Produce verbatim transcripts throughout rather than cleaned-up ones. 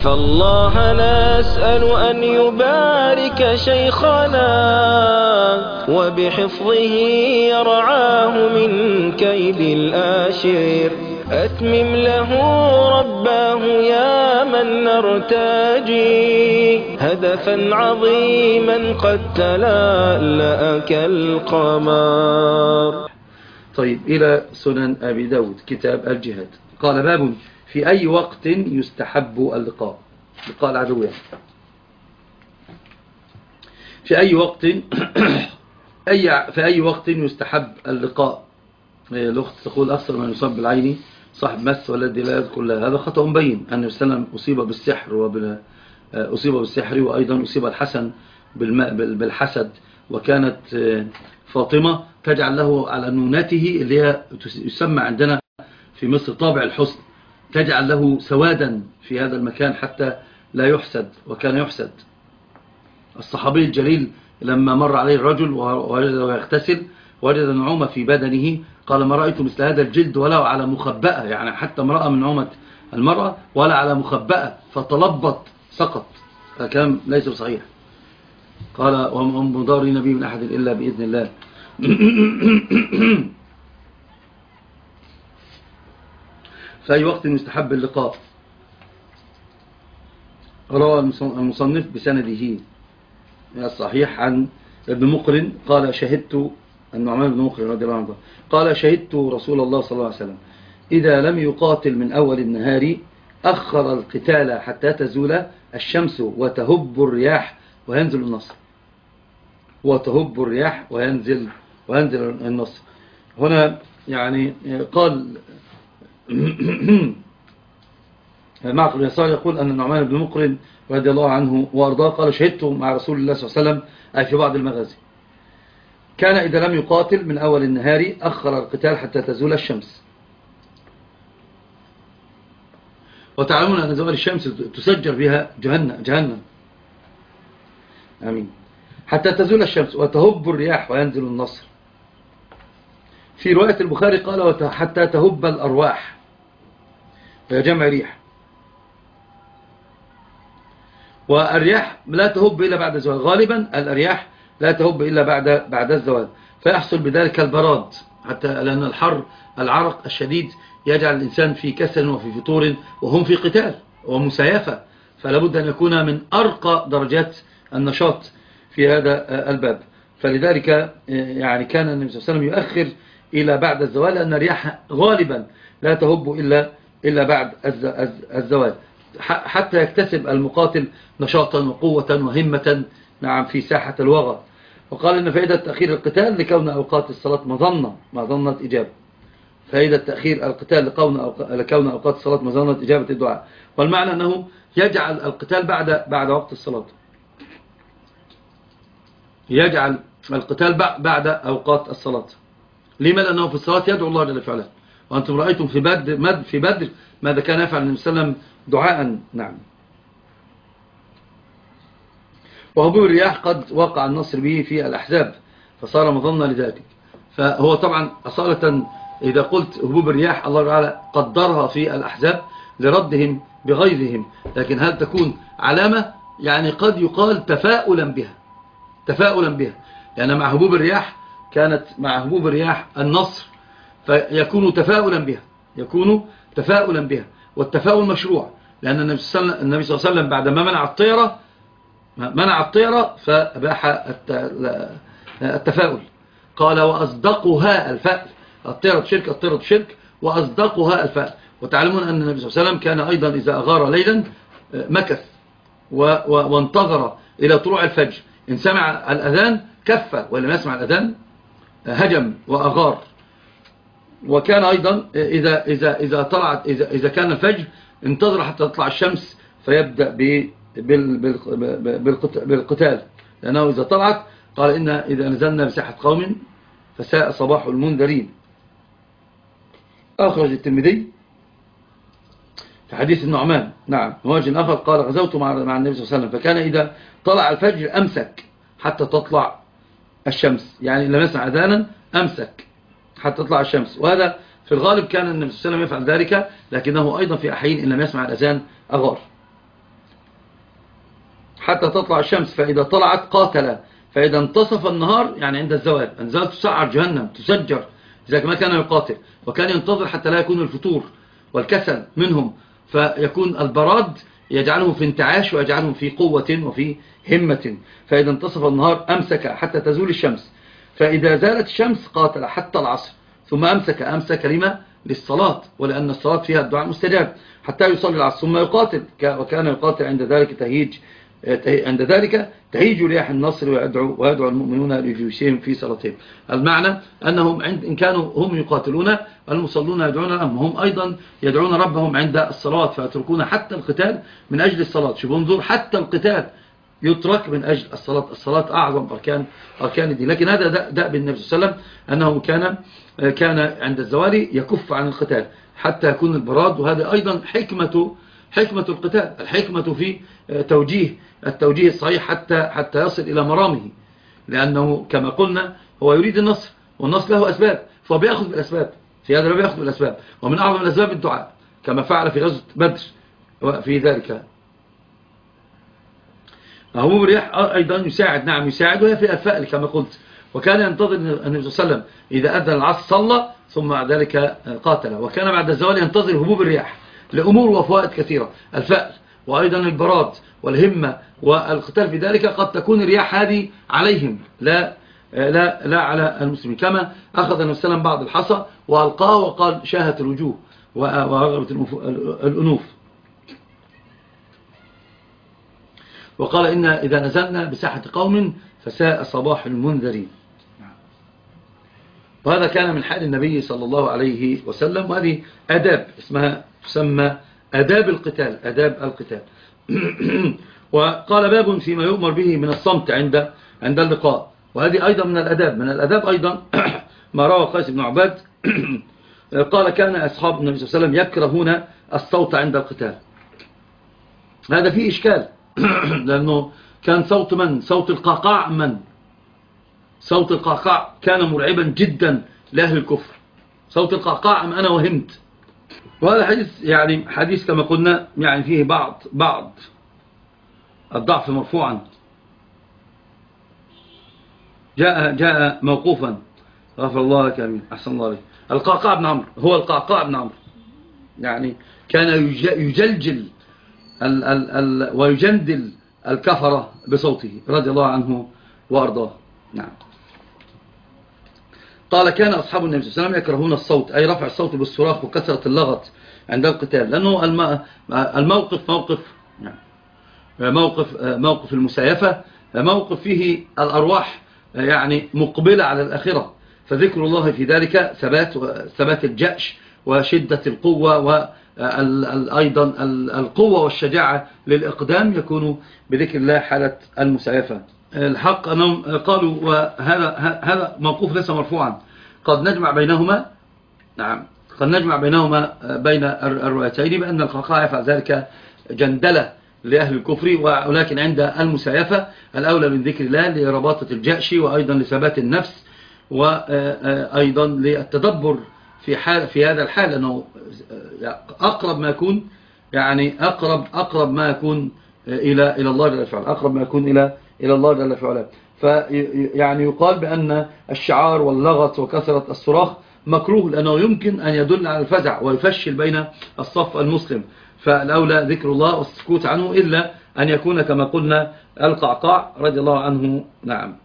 فالله نسأل أن يبارك شيخنا وبحفظه يرعاه من كيد الآشر. أتمم له رباه يا من نرتجي هدفا عظيما قد تلألأ كالقمر. طيب، إلى سنن أبي داود كتاب الجهاد. قال: باب في أي وقت يستحب اللقاء، لقاء العدو يعني. في أي وقت أي في أي وقت يستحب اللقاء. الأخت تقول: أكثر من يصاب بالعين صاحب مس والذي لا يذكر له. هذا خطأ مبين. أن السلام أصيب بالسحر وبال أصيب بالسحر وأيضا أصيب الحسن بالحسد، وكانت فاطمة تجعل له على نونته اللي هي يسمى عندنا في مصر طابع الحسن، تجعل له سوادا في هذا المكان حتى لا يحسد، وكان يحسد. الصحابي الجليل لما مر عليه الرجل ووجده يغتسل وجد نعومة في بدنه، قال: ما رأيت مثل هذا الجلد ولا على مخبأة، يعني حتى امرأة من نعومة المرأة ولا على مخبأة، فتلبط سقط. فكلام ليس صحيح. قال: وهم مضار نبي من أحد إلا بإذن الله. في أي وقت يستحب اللقاء. روى المصنف بسنده الصحيح عن ابن مقرن قال: شهدت النعمان بن مقرن رضي الله عنه قال: شهدت رسول الله صلى الله عليه وسلم إذا لم يقاتل من أول النهار أخر القتال حتى تزول الشمس وتهب الرياح وينزل النصر. وتهب الرياح وينزل وينزل النصر. هنا يعني قال معقل بن يسار يقول أن النعمان بن مقرن رضي الله عنه وارضاه قال: شهدت مع رسول الله صلى الله عليه وسلم، أي في بعض المغازي، كان إذا لم يقاتل من أول النهار أخر القتال حتى تزول الشمس. وتعلمون أن زوال الشمس تسجر بها جهنم, جهنم. آمين. حتى تزول الشمس وتهب الرياح وينزل النصر. في رواية البخاري قال: حتى تهب الأرواح، وهي جمع ريح. والرياح لا تهب إلا بعد الزوال، غالبا الرياح لا تهب إلا بعد بعد الزوال، فيحصل بذلك البراد، حتى لأن الحر العرق الشديد يجعل الإنسان في كسل وفي فتور، وهم في قتال ومسايفة، فلا بد أن يكون من أرقى درجات النشاط في هذا الباب. فلذلك يعني كان النبي صلى الله عليه وسلم يؤخر إلى بعد الزوال، لأن الرياح غالبا لا تهب إلا إلا بعد الزوال، حتى يكتسب المقاتل نشاطا وقوة وهمة نعم في ساحة الوغى. وقال إن فائدة تأخير القتال لكون أوقات الصلاة مظنة مظنة إجابة. فائدة تأخير القتال لكون أوقات الصلاة مظنة إجابة الدعاء. والمعنى أنه يجعل القتال بعد بعد وقت الصلاة، يجعل القتال بعد أوقات الصلاة. لما؟ لأنه في الصلاة يدعو الله جل وعلا. وأنتم رأيتم في بدر في بدر ماذا كان يفعل النبي صلى الله عليه وسلم دعاء. نعم. وهبوب الرياح قد وقع النصر به في الأحزاب فصار مظنة لذلك. فهو طبعا أصالة إذا قلت هبوب الرياح الله تعالى قدرها في الأحزاب لردهم بغيظهم، لكن هل تكون علامة؟ يعني قد يقال تفاؤلا بها، تفاؤلا بها، لأن يعني مع هبوب الرياح كانت مع هبوب الرياح النصر، فيكون تفاؤلا بها، يكون تفاؤلا بها. والتفاؤل مشروع، لأن النبي صلى الله عليه وسلم بعدما منع الطيرة منع الطيرة فباح التفاؤل. قال: وأصدقها الفأل. الطيرة شرك، الطيرة شرك، وأصدقها الفأل. وتعلمون أن النبي صلى الله عليه وسلم كان أيضا إذا أغار ليلا مكث وانتظر إلى طلوع الفجر. إن سمع الأذان كف، ولم يسمع الأذان هجم وأغار. وكان أيضا إذا إذا إذا طلعت إذا إذا كان الفجر انتظر حتى تطلع الشمس فيبدأ بالقتال، لأنه إذا طلعت قال: إن إذا نزلنا بساحة قوم فساء صباح المنذرين. أخرج الترمذي في حديث النعمان نعم وجه آخر قال: غزوت مع مع النبي صلى الله عليه وسلم فكان إذا طلع الفجر أمسك حتى تطلع الشمس، يعني لم يسمع أذانا أمسك حتى تطلع الشمس. وهذا في الغالب كان النبي صلى الله عليه وسلم يفعل ذلك، لكنه أيضا في أحيان إن لم يسمع الأذان أغار. حتى تطلع الشمس فإذا طلعت قاتل، فإذا انتصف النهار يعني عند الزوال أنزلت تسعر جهنم تسجر إذا ما كان يقاتل، وكان ينتظر حتى لا يكون الفتور والكسل منهم، فيكون البراد يجعلهم في انتعاش ويجعلهم في قوة وفي همة. فإذا انتصف النهار أمسك حتى تزول الشمس، فإذا زالت الشمس قاتل حتى العصر، ثم أمسك أمسك لما؟ للصلاة، ولأن الصلاة فيها الدعاء المستجاب، حتى يصلي العصر ثم يقاتل، وكان يقاتل عند ذلك تهيج عند ذلك تهيج رياح النصر ويدعو, ويدعو المؤمنون لجيوشهم في صلاتهم. المعنى أنهم عند إن كانوا هم يقاتلون المصلون يدعون لهم، هم أيضا يدعون ربهم عند الصلاة، فيتركون حتى القتال من أجل الصلاة. شوفوا انظر، حتى القتال يترك من أجل الصلاة. الصلاة أعظم أركان أركان الدين. لكن هذا دأب بالنبي صلى الله عليه وسلم أنه كان كان عند الزوال يكف عن القتال حتى يكون البراد. وهذا أيضا حكمة حكمة القتال، الحكمة في توجيه التوجيه الصحيح حتى حتى يصل إلى مرامه، لأنه كما قلنا هو يريد النصر، والنصر له أسباب، فهو بيأخذ بالأسباب، في هذا بيأخذ بالأسباب، ومن أعظم الأسباب الدعاء كما فعل في غزوة بدر. وفي ذلك هبوب الرياح أيضا يساعد، نعم يساعد، وهي في الفأل كما قلت. وكان ينتظر النبي صلى الله عليه وسلم إذا أذن العصر صلى ثم بعد ذلك قاتل، وكان بعد الزوال ينتظر هبوب الرياح لأمور وفوائد كثيرة، الفأل وأيضا البراد والهمة والقتال. في ذلك قد تكون الرياح هذه عليهم لا لا لا على المسلمين، كما أخذ النبي صلى الله عليه وسلم بعض الحصى وألقاه وقال شاهت الوجوه وغربت الأنوف، وقال إن إذا نزلنا بساحة قوم فساء صباح المنذرين. وهذا كان من حال النبي صلى الله عليه وسلم، وهذه أداب اسمها تسمى أداب القتال، أداب القتال. وقال باب فيما يؤمر به من الصمت عند عند اللقاء، وهذه أيضا من الأداب. من الأداب أيضا ما روى قيس بن عباد قال كان أصحاب النبي صلى الله عليه وسلم يكرهون الصوت عند القتال. هذا فيه إشكال لأنه كان صوت من؟ صوت القعقاع. من؟ صوت القعقاع كان مرعبا جدا لأهل الكفر. صوت القعقاع أم أنا وهمت. وهذا حديث يعني حديث كما قلنا يعني فيه بعض بعض الضعف مرفوعا، جاء جاء موقوفا. غفر الله لك امين، احسن الله عليك. القعقاع بن عمرو هو القعقاع بن عمرو، يعني كان يجلجل ال ال ال ويجندل الكفرة بصوته رضي الله عنه وارضاه. نعم. قال كان أصحاب النبي صلى الله عليه وسلم يكرهون الصوت، أي رفع الصوت بالصراخ وكثرة اللغط عند القتال، لأنه الموقف موقف موقف موقف المسايفة، موقف فيه الأرواح يعني مقبلة على الآخرة، فذكر الله في ذلك ثبات ثبات الجأش وشدة القوة، وأيضا القوة والشجاعة للإقدام يكون بذكر الله حالة المسايفة. الحق أنهم قالوا، وهذا هذا موقوف ليس مرفوعا، قد نجمع بينهما. نعم، قد نجمع بينهما بين الروايتين بأن القعقاع يفعل ذلك جندلة لأهل الكفر، ولكن عند المسايفة الأولى من ذكر الله لرباطة الجأش، وأيضا لثبات النفس، وأيضا للتدبر في حال في هذا الحال، أنه أقرب ما يكون يعني أقرب أقرب ما يكون إلى إلى الله جل وعلا، أقرب ما يكون إلى إلى الله جل وعلا. فيعني يقال بأن الشعار واللغط وكثرة الصراخ مكروه، لأنه يمكن أن يدل على الفزع ويفشل بين الصف المسلم، فالأولى ذكر الله والسكوت عنه، إلا أن يكون كما قلنا القعقاع رضي الله عنه نعم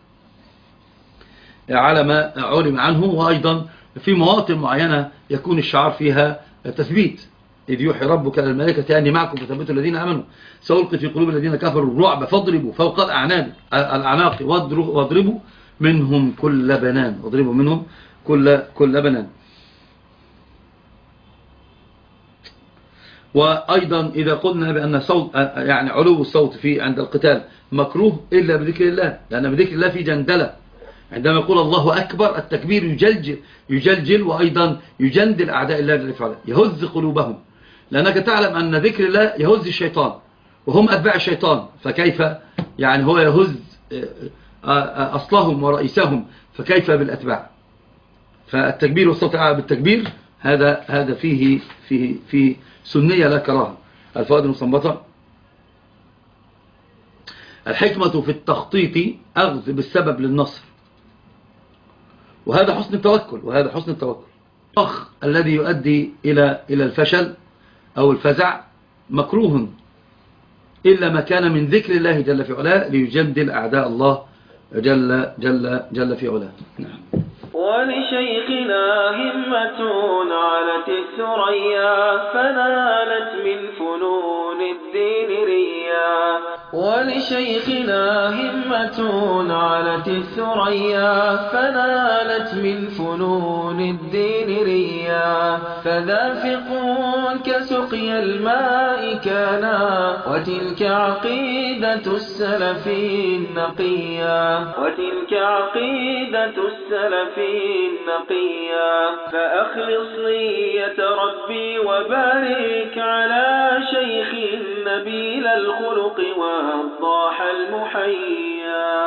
على ما علم عنه. وأيضا في مواطن معينة يكون الشعار فيها تثبيت، إذ يوحي ربك للملائكة أني معكم فثبتوا الذين آمنوا سألقي في قلوب الذين كفروا الرعب فاضربوا فوق الأعناق الأعناق واضربوا منهم كل بنان واضربوا منهم كل كل بنان. وأيضا إذا قلنا بأن صوت يعني علو الصوت في عند القتال مكروه إلا بذكر الله، لأن بذكر الله في جندلة. عندما يقول الله أكبر التكبير يجلجل, يجلجل وأيضا يجندل أعداء الله جل وعلا، يهز قلوبهم، لأنك تعلم أن ذكر الله يهز الشيطان وهم أتباع الشيطان، فكيف يعني هو يهز أصلهم ورئيسهم، فكيف بالأتباع؟ فالتكبير والصوت الأعلى بالتكبير هذا هذا فيه فيه فيه سنية لا كراهة. الفوائد المستنبطة الحكمة في التخطيط أخذ بالسبب للنصر، وهذا حسن التوكل، وهذا حسن التوكل. الأخ الذي يؤدي إلى إلى الفشل أو الفزع مكروه إلا ما كان من ذكر الله جل في علاه ليجدل أعداء الله جل جل جل في علاه. نعم. ولشيخنا همة علت الثريا فنالت من فنون الدين ريا. ولشيخنا همة علت الثريا فنالت من فنون الدين ريا. فذافق كسقي الماء كانا وتلك عقيدة السلف النقيا. وتلك عقيدة السلف النقيا. فأخلص نية ربي وبارك على شيخ نبيل الخلق والضاح المحيا.